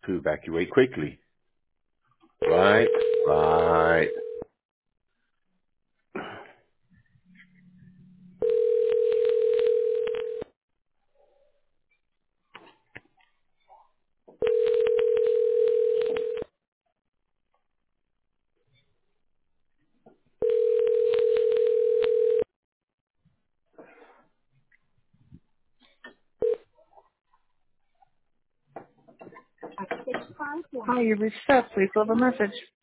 to evacuate quickly. Right? Right. Hi, you reached out. Please leave a message.